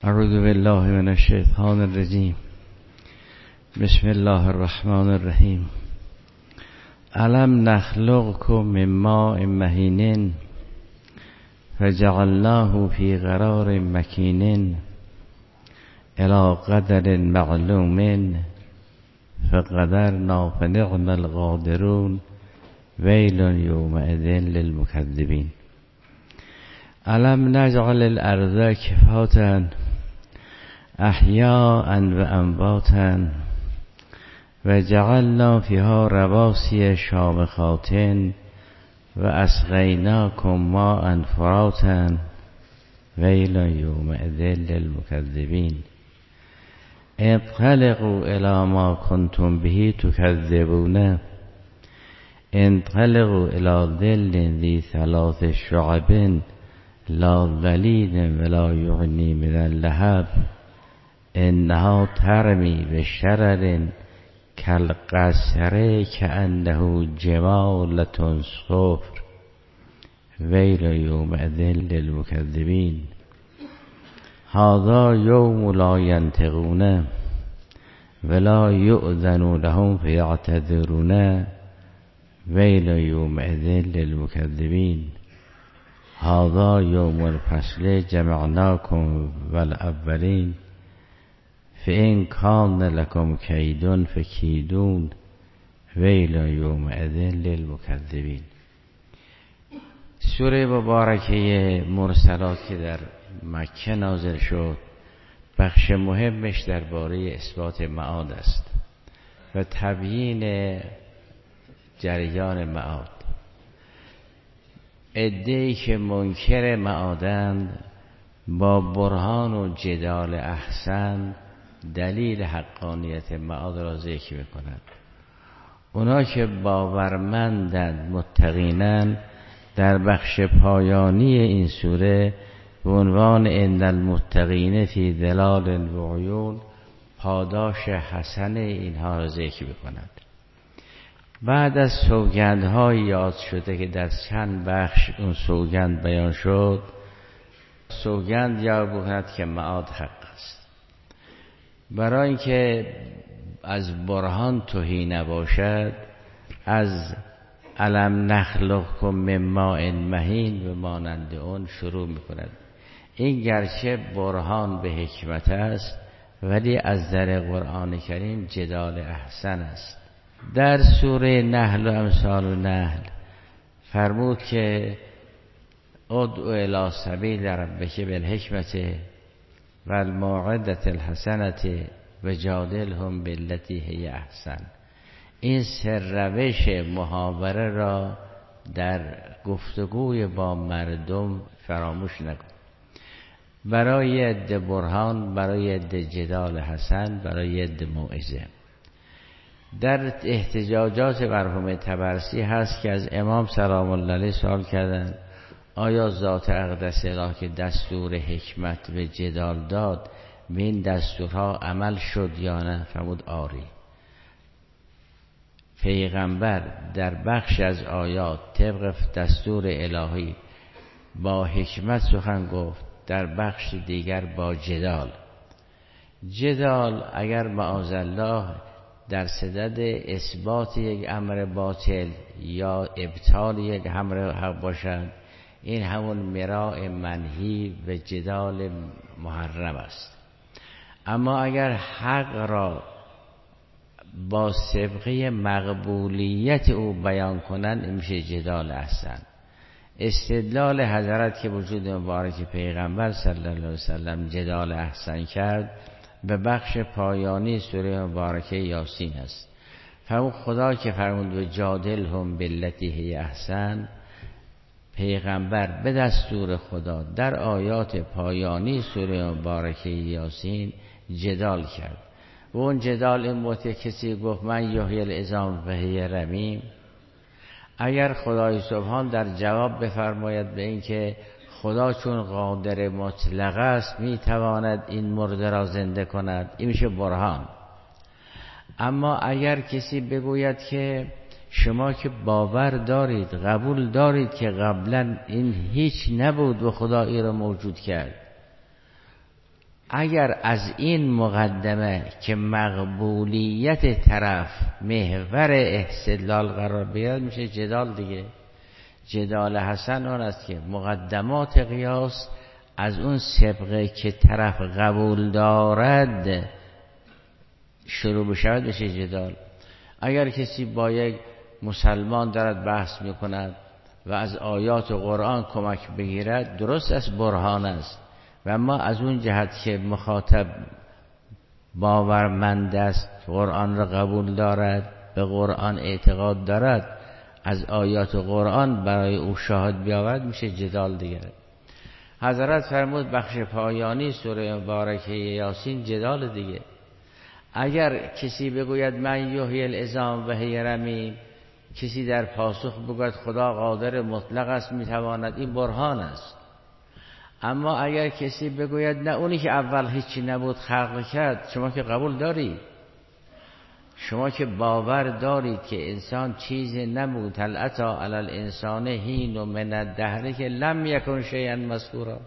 اعوذ بالله من الشیطان الرجیم. بسم الله الرحمن الرحیم. الم نخلقکم من ماء مهین فجعلناه فی قرار مکین الی قدر معلوم فقدرنا فنعم القادرون ویل یومئذ للمکذبین. الم نجعل الارض کفاتا احیاء و امواتا و جعلنا فیها رواسي شامخات و اسقیناکم ماء فراتا ویل یومئذ للمکذبین. انطلقوا الی ما کنتم به تکذبون انطلقوا الی ظل ذی ثلاث شعب لا ظلیل ولا یغنی من اللهب انها ترمی بشرر کالقصر کأنه جمالة صفر ویل یومئذ للمکذبین. هذا یوم لا ینطقون ولا یؤذن لهم فیعتذرون ویل یومئذ للمکذبین. هذا یوم الفصل جمعناکم والاولین فإن کان لکم کید فکیدون ویل یومئذ للمکذبین. سوره مبارکه مرسلات که در مکه نازل شد بخش مهمش درباره اثبات معاد است و تبیین جریان معاد. عده‌ای که منکر معادند با برهان و جدال احسن دلیل حقانیت معاد را ذکر می‌کنند. اونا که باورمندند متقینند در بخش پایانی این سوره به عنوان ان المتقین فی ظلال و عیون پاداش حسن اینها را ذکر می‌کنند. بعد از سوگندهای یاد شده که در چند بخش اون سوگند بیان شد، سوگند یاد بکند که معاد حق است. برای اینکه از برهان تهی نباشد از الم نخلقکم من ماء مهین و مانند اون شروع میکند. این گرچه برهان به حکمت است ولی از در قرآن کریم جدال احسن است. در سوره نحل و امثال النحل فرمود که ادعو الی سبیل ربک بالحکمت و الموعظة الحسنة و جادلهم بالتی هی احسن. این سر روش محاوره را در گفتگوی با مردم فراموش نکن. برای عده برهان، برای عده جدال حسن، برای عده موعظه. در احتجاجات مرحوم طبرسی هست که از امام سلام الله علیه سوال کردند آیا ذات اقدس را که دستور حکمت و جدال داد به این دستورها عمل شد یا نه؟ فرمود آری. پیغمبر در بخش از آیات طبق دستور الهی با حکمت سخن گفت، در بخش دیگر با جدال اگر معاذالله در صدد اثبات یک امر باطل یا ابطال یک امر حق باشد، این همون مراء منهی و جدال محرم است. اما اگر حق را با سابقه مقبولیت او بیان کنند این میشه جدال احسن. استدلال حضرت که وجود مبارک پیغمبر صلی الله علیه وسلم جدال احسن کرد به بخش پایانی سوره مبارکه یاسین است. فرمود خدا که فرمود و جادلهم بالتی هی احسن، پیغمبر به دستور خدا در آیات پایانی سوره مبارکه یاسین جدال کرد. و اون جدال این بود که کسی گفت من یحیی العظام و هی رمیم. اگر خدای سبحان در جواب بفرماید به این که خدا چون قادر مطلق است میتواند این مرده را زنده کند، این میشه برهان. اما اگر کسی بگوید که شما که باور دارید قبول دارید که قبلا این هیچ نبود و خدا این را موجود کرد، اگر از این مقدمه که مقبولیت طرف محور استدلال قرار بگیرد میشه جدال دیگه. جدال حسن آن است که مقدمات قیاس از اون سبقه که طرف قبول دارد شروع بشود میشه جدال. اگر کسی با یک مسلمان دارد بحث میکند و از آیات قرآن کمک بگیرد درست است، برهان است، و اما از اون جهت که مخاطب باورمند است، قرآن را قبول دارد، به قرآن اعتقاد دارد، از آیات قرآن برای او شاهد بیاورد میشه جدال دیگر. حضرت فرمود بخش پایانی سوره مبارکه یاسین جدال دیگه. اگر کسی بگوید من یحیی العظام و هی رمیم، کسی در پاسخ بگوید خدا قادر مطلق است میتواند، این برهان است. اما اگر کسی بگوید نه اونی که اول هیچی نبود خلق کرد، شما که قبول دارید، شما که باور دارید که انسان چیزی نبود، هل اتی علی الانسان حین من الدهر که لم یکن شیئا مذکورا،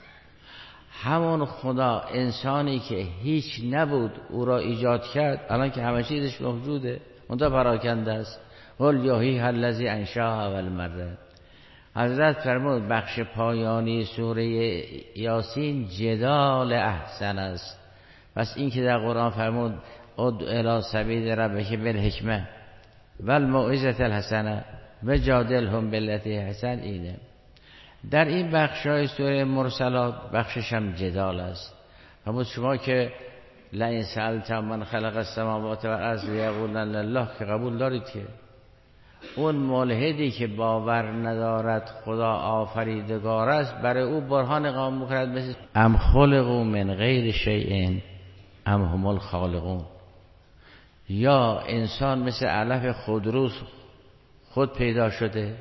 همون خدا انسانی که هیچ نبود او را ایجاد کرد، الان که همه چیزش موجوده، منتها پراکنده است. قل یحییها الذی انشأها اول مره. حضرت فرمود بخش پایانی سوره یاسین جدال احسن است. پس این که در قرآن فرمود ادع الی سبیل ربک بالحکمه والموعظة الحسنه وجادلهم بالتی حسن، اینه. در این بخشای سوره مرسلات بخشش هم جدال است. فرمود شما که لئن سألت من خلق السماوات والارض لیقولن الله که قبول دارید که اون ملحدی که باور ندارد خدا آفریدگار است، برای او برهان اقامه می‌کند مثل ام خلقوا من غیر شیء ام هم الخالقون، یا انسان مثل علف خودروز خود پیدا شده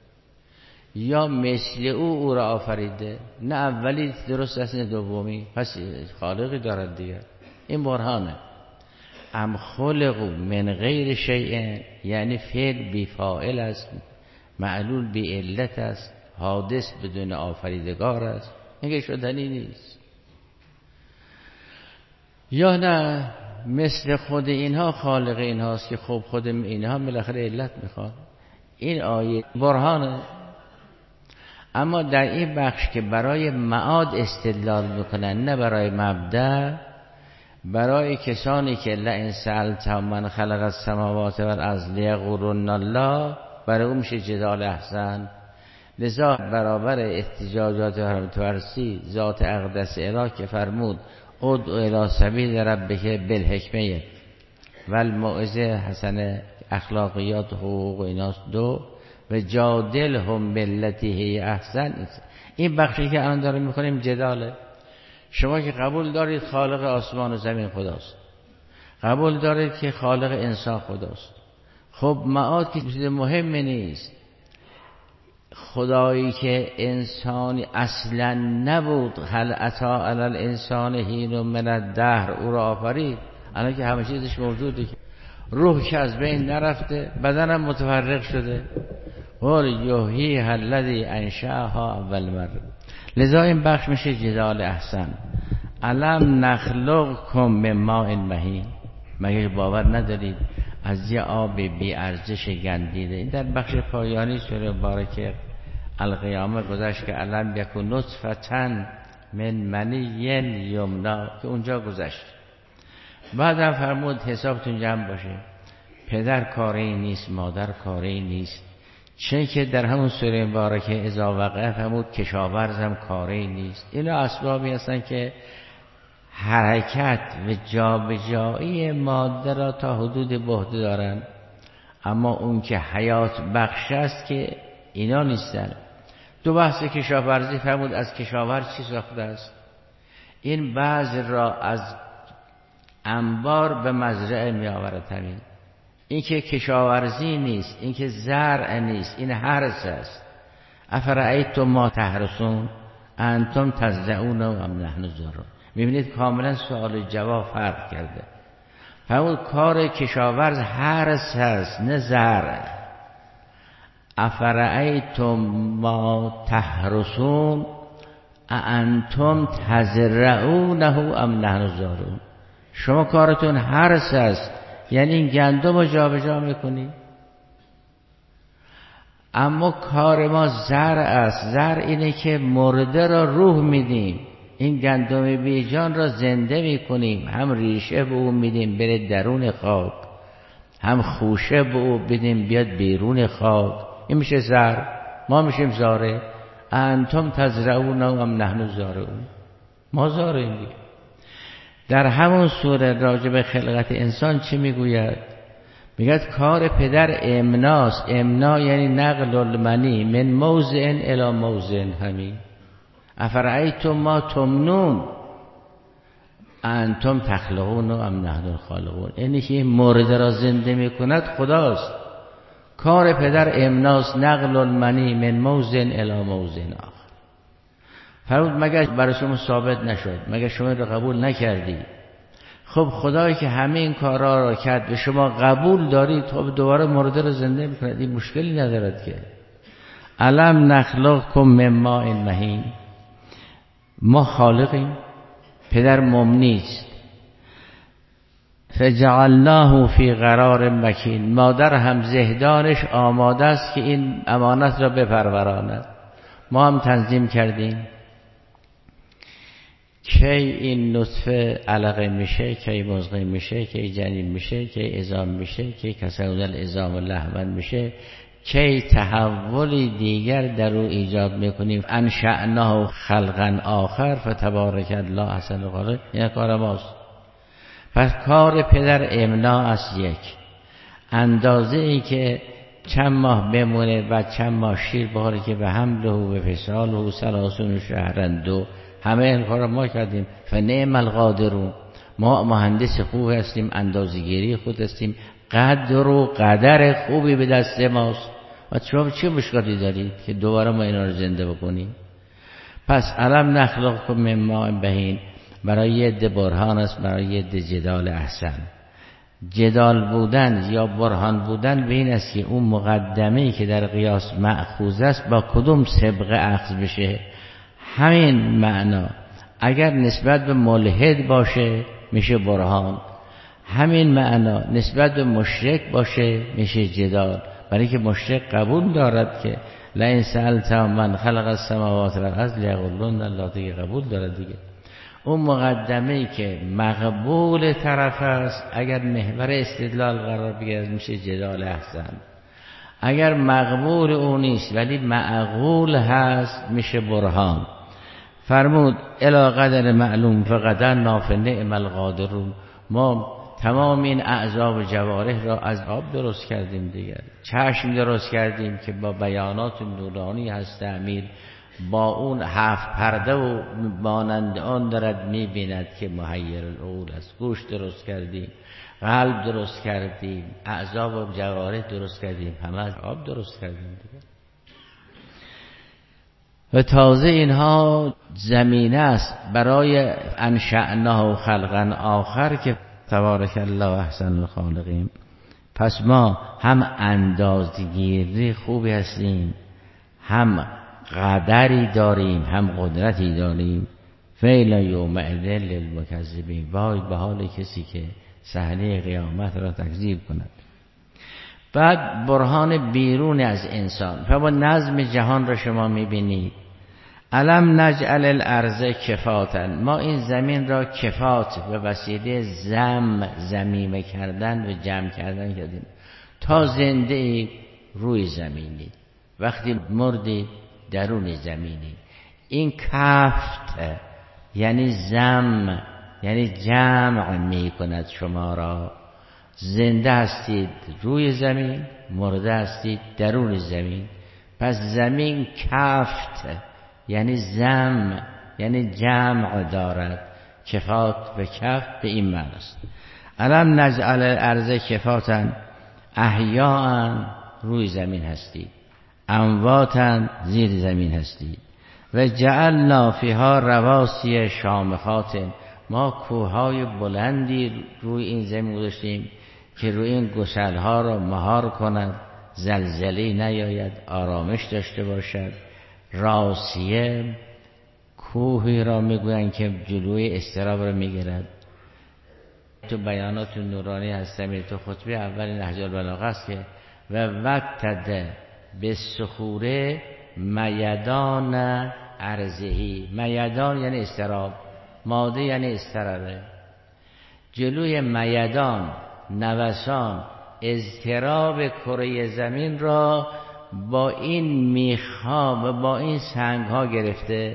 یا مثل او را آفریده، نه اولی درست است نه دومی، پس خالقی دارد دیگر. این برهانه. ام خلقوا من غیر شیء یعنی فعل بی فاعل است، معلول بی علت است، حادث بدون آفریدگار است، اینکه شدنی نیست. یا نه مثل خود اینها خالق اینهاست که خب خود اینها بالاخره علت میخواد. این آیه برهانه. اما در این بخش که برای معاد استدلال میکنن نه برای مبدأ، برای کسانی که لئن سألت من خلق السماوات والارض لیقولن الله، برای اون میشه جدال احسن. لذا برابر احتجاجات حضرت طرسی ذات اقدس اله که فرمود ادع الی سبیل ربک بالحکمه والموعظه حسنه، اخلاقیات حقوق و ایناست دو، و جادلهم بالتی هی احسن. این بخشی که الان داریم میکنیم جداله. شما که قبول دارید خالق آسمان و زمین خداست، قبول دارید که خالق انسان خداست، خب معاد که چیز مهمی نیست. خدایی که انسانی اصلا نبود، هل اتی علی الانسان حین من الدهر، او را آفرید، الان که همه چیزش موجوده، روح که از بین نرفته، بدنم متفرق شده. قل یحییها الذی انشأها اول مره. لذا این بخش میشه جدال احسن. الم نخلقکم من ماء مهین، مگه باور ندارید از یه آب بی ارزش گندیده. این در بخش پایانی سوره مبارکه القیامه گذشت که الم یکن نطفة من منی یمنا، که اونجا گذشت. بعدم فرمود حسابتون جمع باشه، پدر کاری نیست، مادر کاری نیست، چه که در همون سوره مبارکه اذا وقع فرمود کشاورزم کاری نیست. اینا اسبابی هستن که حرکت و جابجایی ماده را تا حدود بهده دارن، اما اون که حیات بخش است که اینا نیستن. دو بحث کشاورزی فرمود از کشاورز چی ساخته است. این بعض را از انبار به مزرعه می آورد. همین این که کشاورزی نیست، این که زرع نیست، این حرث است. افرأیتم ما تحرثون انتم تزرعون ام نحن الزارعون. میبینید کاملا سوال جواب فرق کرده. فرمود کار کشاورز حرث است نه زرع. افرأیتم ما تحرثون اانتم تزرعونه ام نحن الزارعون، شما کارتون حرث است، یعنی این گندم رو جابجا میکنی، اما کار ما زرع است. زرع اینه که مرده را روح میدیم، این گندم بیجان را زنده میکنیم، هم ریشه به او میدیم بره درون خاک، هم خوشه به او بدیم بیاد بیرون خاک، این میشه زرع، ما میشیم زارع. انتم تزرعون ام نحن الزارعون، ما زارعیم دیگه. در همون سوره راجع به خلقت انسان چی میگوید؟ میگه کار پدر امناست. امنا یعنی نقل المنی من موضع الی موضع همین. افرأیتم ما تمنون انتم تخلقون ام نحن الخالقون، یعنی که مرده را زنده میکند خداست. کار پدر امناست، نقل المنی من موضع الی موضع آخر. فرمود مگر برای شما ثابت نشد؟ مگر شما رو قبول نکردی؟ خب خدایی که همه این کارا را کرد و شما قبول دارید، خب دوباره مرده رو زنده میکند، این مشکلی ندارد که. الم نخلقکم من ماء مهین، ما خالقیم، پدر ممنی است. فجعلناه فی قرار مکین، مادر هم زهدانش آماده است که این امانت را بپروراند. ما هم تنظیم کردیم کی این نطفه علقه میشه، کی مضغه میشه، کی جنین میشه، کی عظام میشه، کی کسرون العظام لحما میشه، کی تحولی دیگر در او ایجاد میکنیم. انشأناه خلقا آخر فتبارک الله احسن الخالقین، این کار ماست. پس کار پدر امنا است. یک اندازه ای که چند ماه بمونه و چند ماه شیر بخوره که به حمله و به فصاله و 30 شهرا 2، همه این کار ما کردیم. فنعم القادرون، ما مهندس خوب هستیم، اندازه‌گیری خود هستیم، قدر و قدر خوبی به دست ماست. و شما چه مشکلی دارید که دوباره ما اینا رو زنده بکنیم؟ پس علم نخلقکم من ماء مهین برای یه عده برهان است، برای یه عده جدال احسن. جدال بودن یا برهان بودن به این است که اون مقدمه‌ای که در قیاس مأخوذ است با کدوم سبقه اخذ بشه. همین معنا اگر نسبت به ملحد باشه میشه برهان، همین معنا نسبت به مشرک باشه میشه جدال. برای که مشرک قبول دارد که لئن سألت من خلق السماوات والارض لیقولن الله، دیگه قبول دارد دیگه. اون مقدمه‌ای که مقبول طرف است اگر محور استدلال قرار بگیرد میشه جدال احسن. اگر مقبول اون نیست ولی معقول هست میشه برهان. فرمود الی قدر معلوم فقدرنا فنعم القادرون، ما تمام این اعضا و جوارح را از آب درست کردیم دیگر. چشم درست کردیم که با بیانات نورانی هست تعمیر، با اون 7 پرده و مانند آن دارد میبیند که محیر العقول است. گوش درست کردیم، قلب درست کردیم، اعضا و جوارح درست کردیم، همه از آب درست کردیم دیگر. و تازه اینها زمینه است برای انشأناه خلقا آخر که تبارک الله احسن الخالقین. پس ما هم اندازه‌گیری خوبی هستیم، هم قدری داریم، هم قدرتی داریم. فیل یومئذ للمکذبین، وای به حال کسی که صحنه قیامت را تکذیب کند. بعد برهان بیرون از انسان. فما نظم جهان را شما میبینید. الم نجعل الارض کفاتا، ما این زمین را کفات به وسیله زمینه کردن و جمع کردن کردیم تا زنده ای روی زمینی، وقتی مردی درون زمینی. این کفت یعنی یعنی جمع می کند شما را. زنده هستید روی زمین، مرده هستید درون زمین. پس زمین کفت یعنی یعنی جمع دارد. کفات و کفت به این معنی است. الم نجعل الارض کفاتا، احیاء روی زمین هستید، امواتا زیر زمین هستید. و جعلنا فیها رواسی شامخات، ما کوههای بلندی روی این زمین گذاشتیم که روی این گسلها را مهار کند، زلزله نیاید، آرامش داشته باشد. راسیه کوهی را میگویند که جلوی اضطراب را میگیرد. تو بیانات نورانی هستم تو خطبه اول نهج البلاغه است که و وقتد به صخوره میدان ارضهی. میدان یعنی اضطراب، ماده یعنی اضطرابه. جلوی میدان، نوسان، اضطراب کره زمین را با این میخها و با این سنگها گرفته.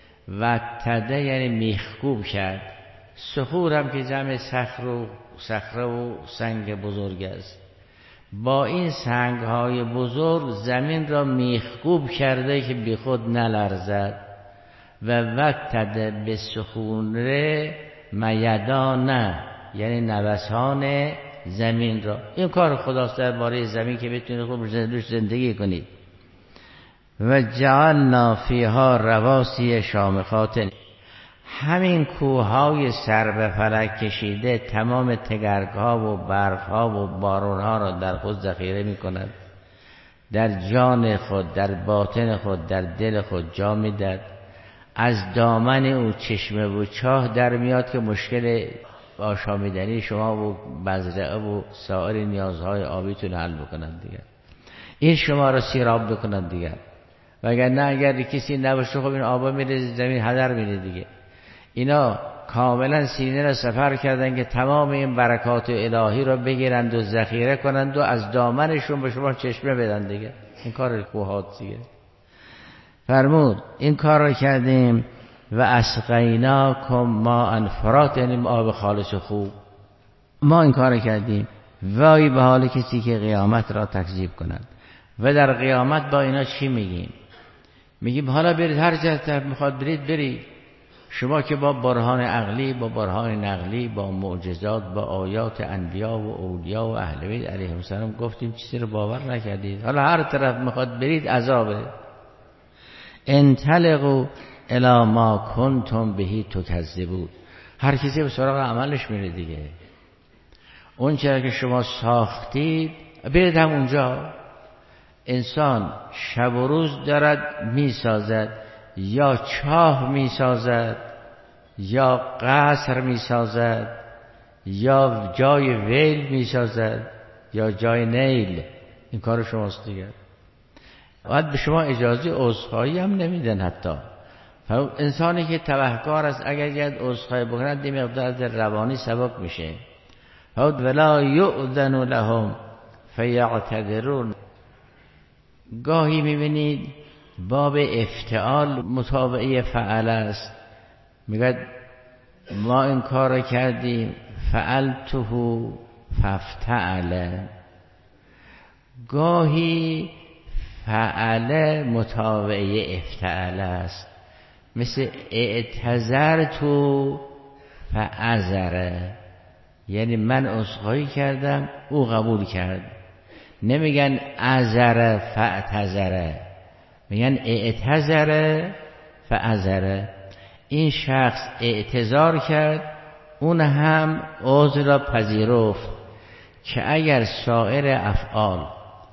وقتده یعنی میخکوب کرد. صخور هم که جمع صخره و سنگ بزرگ است. با این سنگهای بزرگ زمین را میخکوب کرده که بی خود نلرزد. و وقتده به صخوره میدانه یعنی نوسان زمین را. این کار خداست درباره زمین که بتونید خوب روش زندگی کنید. و جعلنا فیها رواسی شامخات. همین کوههای سر به فلک کشیده تمام تگرگها و برفها و بارونها را در خود ذخیره می کند. در جان خود، در باطن خود، در دل خود جا می دهد. از دامن او چشمه و چاه در میاد که مشکل آشامیدنی شما و مزرعه و سایر نیازهای آبیتون حل بکنند دیگر. این شما را سیراب بکنند دیگر. وگرنه اگر کسی نباشه خب این آبا میره زمین هدر میره دیگه. اینا کاملا سینه را سفر کردن که تمام این برکات الهی را بگیرند و ذخیره کنند و از دامنشون به شما چشمه بدن دیگه. این کار کوهات دیگه. فرمود این کار را کردیم و اسقیناکم ماء فرات، یعنی آب خالص و خوب. ما این کار را کردیم. وای به حال کسی که قیامت را تکذیب کنند. و در قیامت با اینا چی میگیم؟ میگیم حالا برید هر جهت میخواد برید. شما که با برهان عقلی، با برهان نقلی، با معجزات، با آیات انبیا و اولیا و اهل بیت علیهم السلام گفتیم چیزی رو باور نکردید. حالا هر طرف میخواد برید عذابه. انطلقوا الی ما کنتم بهی تکذبون. هر کسی به سراغ عملش میره دیگه. اون چرا که شما ساختید برید هم اونجا. انسان شب و روز دارد میسازد، یا چاه میسازد، یا قصر میسازد، یا جای ویل میسازد، یا جای نیل. این کار شماست دیگه. باید به شما اجازه عذرخواهی هم نمیدن. حتی انسانی که تبهکار است اگر یاد عذرخواهی بکند یه مقدار در روانی سبک میشه. ولا یؤذن لهم فیعتذرون. گاهی میبینید باب افتعال متابعه فعل است. میگه ما این کار رو کردیم فعلته فافتعل. گاهی فعل متابعه افتعل است. مثل اعتذرت فعذره، یعنی من عذرخواهی کردم او قبول کرد. نمیگن عذره فاعتذره، میگن اعتذره فعذره. این شخص اعتذار کرد، اون هم عذر را پذیرفت. که اگر سایر افعال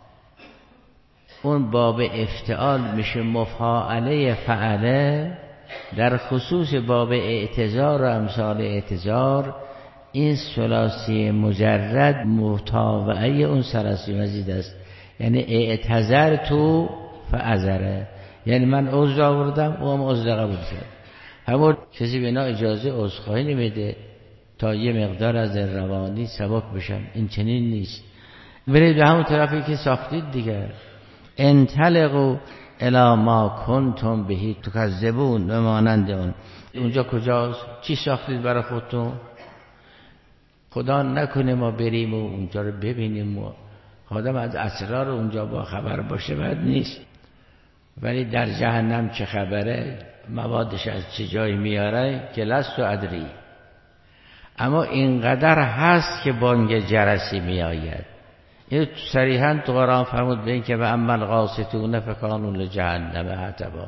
اون باب افتعال میشه مفاعله فعله، در خصوص باب اعتذار و امثال اعتذار این ثلاثی مجرد متابعه اون ثلاثی مزید است. یعنی اعتذرت فعذره، یعنی من عذر آوردم او هم عذر قبول کرد. همون کسی به اینا اجازه عذرخواهی نمیده تا یه مقدار از روانی سبک بشن. این چنین نیست. برید به همون طرفی که ساختید دیگه. انطلقوا الی ما کنتم بهی تکذبون. و مانند اون. اونجا کجاست؟ چی ساختید برای خودتون؟ خدا نکنه ما بریم و اونجا رو ببینیم و آدم از اسرار اونجا با خبر باشه بد نیست. ولی در جهنم چه خبره؟ موادش از چه جایی میاره که لست و ادری. اما اینقدر هست که بانگ جرسی میآید. این صریحا تو قرآن فرمود به این که و اما القاسطون فکانوا لجهنم حطبا.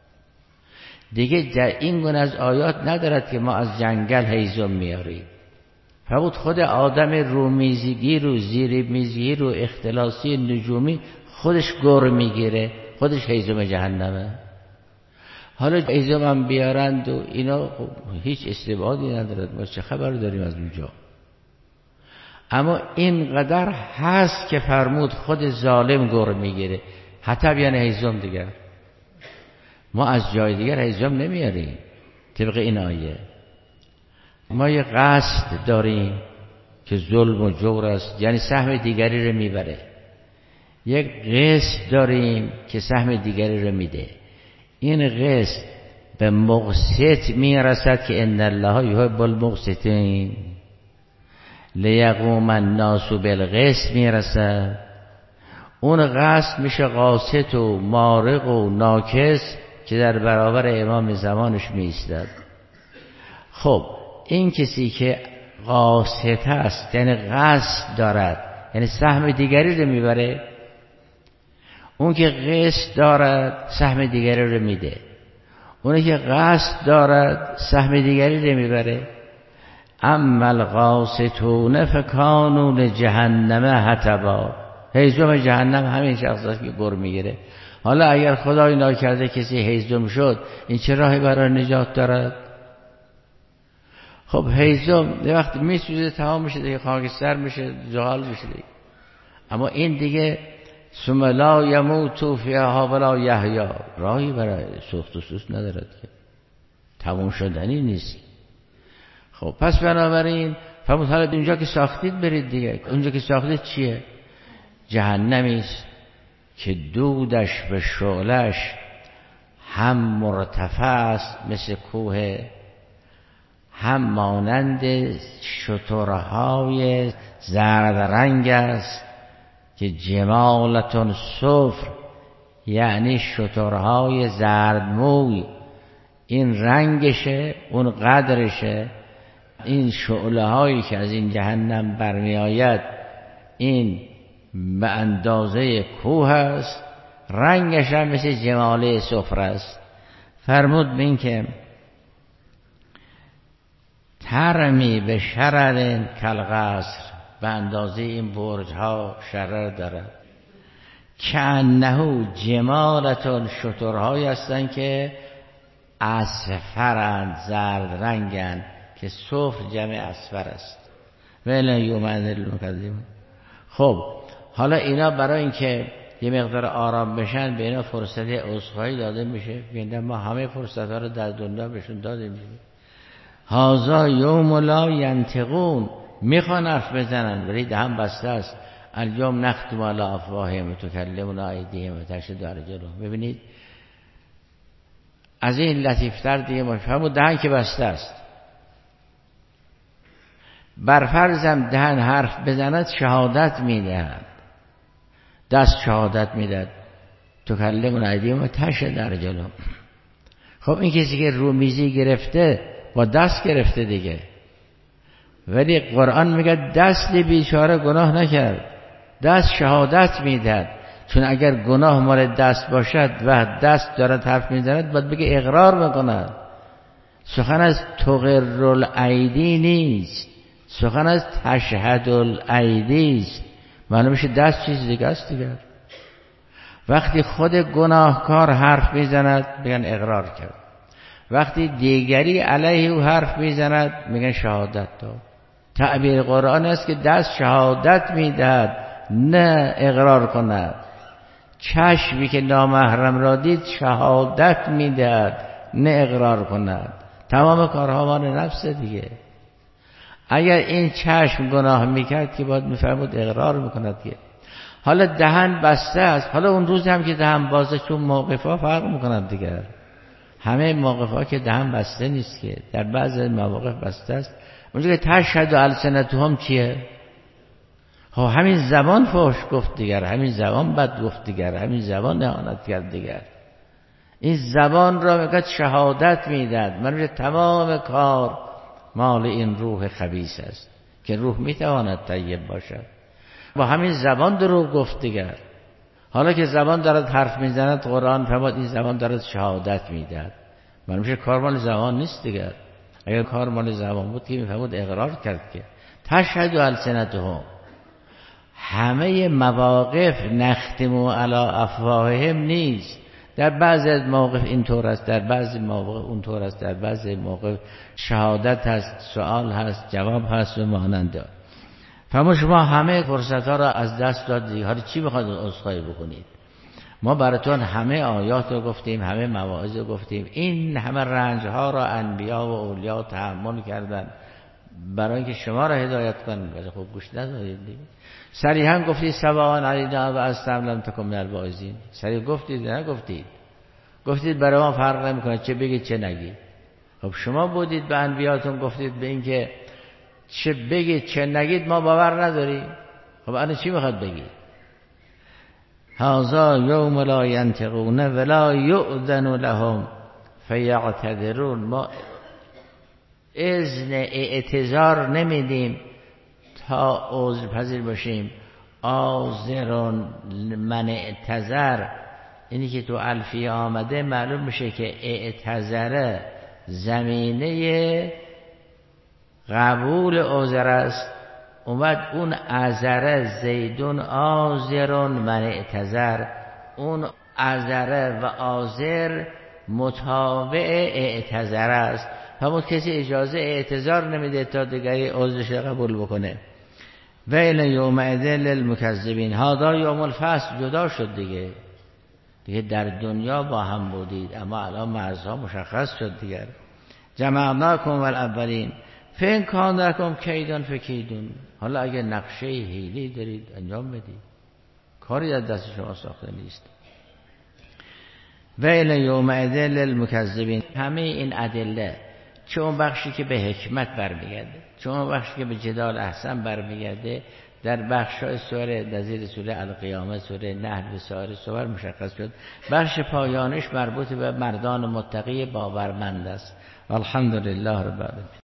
دیگه این گونه از آیات ندارد که ما از جنگل هیزم میاریم. فرمود خود آدم رومیزگیر و زیر میزگیر و اختلاسی نجومی خودش گر میگیره، خودش هیزم جهنمه. حالا هیزم هم بیارند و اینا خب هیچ استبعادی ندارد، ما چه خبر داریم از اونجا. اما اینقدر هست که فرمود خود ظالم گر میگیره. حتی بیان هیزم دیگر، ما از جای دیگر هیزم نمیاریم طبق این آیه. ما یه قصد داریم که ظلم و جور است، یعنی سهم دیگری رو میبره. یک قسط داریم که سهم دیگری رو میده. این قسط به مقسط میرسد که ان الله یحب المقسطین، لیقوم الناس بالقسط میرسد. اون قسط میشه قاسط و مارق و ناکس که در برابر امام زمانش میایستد. خب این کسی که قاسط است یعنی قصد دارد، یعنی سهم دیگری رو میبره. اون که قصد دارد سهم دیگری رو میده. اون که قصد دارد سهم دیگری رو میبره. اما القاسطون فکانوا لجهنم حطبا. هیزم جهنم همین شخص است که گر میگیره. حالا اگر خدای ناکرده کسی هیزم شد، این چه راهی برای نجات دارد؟ خب هیزم یه وقت میسوزه، تمام میشه دیگه، خاکستر میشه، زغال میشه دیگه. اما این دیگه ثم لا یموت فیها ولا یحیا، راهی برای سوخت و سوز ندارد که، تموم شدنی نیست. خب پس بنابراین فرمود حالا اونجا که ساختید برید دیگه. اونجا که ساختید چیه؟ جهنمی است که دودش به شعلش هم مرتفع است مثل کوه، هم مانند شترهای زرد رنگ است که جمالتون صفر، یعنی شترهای زرد موی. این رنگشه، اون قدرشه. این شعله هایی که از این جهنم برمی آید این به اندازه کوه است، رنگش هم مثل جماله صفر است. فرمود بین که ترمی به شرر کالقصر، به اندازه این برج ها شرر دارد. کأنه جمالتون، شترهایی هستند که اصفرند، زرد رنگند که صفر جمع اصفر است. ولی یومئذ للمکذبین. خب حالا اینا برای اینکه یه مقدار آرام بشن به اینا فرصت عذرخواهی داده میشه. ببینید ما همه فرصت ها رو در دنیا بهشون دادیم. هذا یوم لا ینطقون، میخوان حرف بزنن ولی دهن بسته است. الیوم نختم علی افواههم و تکلمنا ایدیهم و تشهد ارجلهم. ببینید از این لطیفتر دیگه ما فرمود دهن که بسته است. بر فرضم دهن حرف بزند شهادت میدهد، دست شهادت میدهد. تکلمنا ایدیهم و تشهد ارجلهم. خب این کسی که رومیزی گرفته با دست گرفته دیگه، ولی قرآن میگه دست بیچاره گناه نکرد، دست شهادت میدهد. چون اگر گناه مال دست باشد و دست دارد حرف میزند باید بگه اقرار بکند. سخن از تقر الایدی نیست، سخن از تشهد الایدی است. معلوم میشه دست چیز دیگه است دیگه. وقتی خود گناهکار حرف میزند بگن اقرار کرد، وقتی دیگری علیه او حرف میزند میگن شهادت داد. تعبیر قرآن است که دست شهادت میدهد نه اقرار کند. چشمی که نامحرم را دید شهادت میدهد نه اقرار کند. تمام کارها مال نفس دیگه. اگر این چشم گناه میکرد که باید میفرمود اقرار میکند که. حالا دهن بسته است. حالا اون روز هم که دهن بازه، چون موقفها فرق میکند دیگه. همه موقفها که دهن بسته نیست که، در بعض مواقف بسته است. اونجا که تشهد السنتهم چیه؟ خب همین زبان فحش گفت دیگر، همین زبان بد گفت دیگر، همین زبان اهانت کرد دیگر. این زبان را میگه شهادت میداد. من تمام کار مال این روح خبیث است که روح میتواند طیب باشد. با همین زبان دروغ گفت دیگر. حالا که زبان دارد حرف میزند، قرآن فرمود این زبان دارد شهادت میداد. من میشه کار مال زبان نیست دیگر. اگر کار مال زبان بود که میفرمود اقرار کرد که تشهد السنتهم. همه مواقف نختم علی افواههم نیست. در بعضی از مواقف اینطور است، در بعضی مواقف اونطور است، در بعضی مواقف شهادت هست، سوال هست، جواب هست و مانند. فرمود شما همه فرصت ها را از دست دادید، حالا چی میخواید عذرخواهی بکنید؟ ما براتون همه آیات رو گفتیم، همه مواعظ رو گفتیم، این همه رنج ها را انبیا و اولیا تحمل کردن برای اینکه شما را هدایت کنن، ولی خب گوش ندادید دیگه. صریحا گفتید سواء علینا و استم لم تکن من الواعظین. صریح گفتید نگفتید؟ گفتید برای ما فرق نمیکنه چه بگید چه نگید. خب شما بودید به انبیاتون گفتید به اینکه چه بگید چه نگید ما باور نداریم. خب الان چی میخواد بگید؟ هذا یوم لا ینطقون ولا یؤذن لهم فیعتذرون. ما اذن اعتذار نمیدیم تا عذر پذیر باشیم. عاذرون من اعتذر، اینی که تو الفیه آمده معلوم میشه که اعتذر زمینه قبول عذر است. اومد اون عذر زیدون عاذرون من اعتذر، اون عذر و عاذر متابع اعتذر است. همون کسی اجازه اعتذار نمیده تا دیگری عذرش قبول بکنه. ویل یومئذ للمکذبین. هذا یوم الفصل. جدا شد دیگه در دنیا با هم بودید اما الان مرزها مشخص شد دیگر. جمعناکم والاولین فین کان لکم کیدون فکیدون. حالا اگه نقشه حیلی دارید انجام بدید، کاری از دست شما ساخته نیست. ویل یومئذ للمکذبین. همه این ادله، چه اون بخشی که به حکمت برمیگرده، چه اون بخشی که به جدال احسن برمیگرده، در بخش‌های سوره نظیر سوره القیامه، سوره نحل و سایر سور مشخص شد. بخش پایانش مربوط به مردان متقی باورمند است. الحمدلله رب العالمین.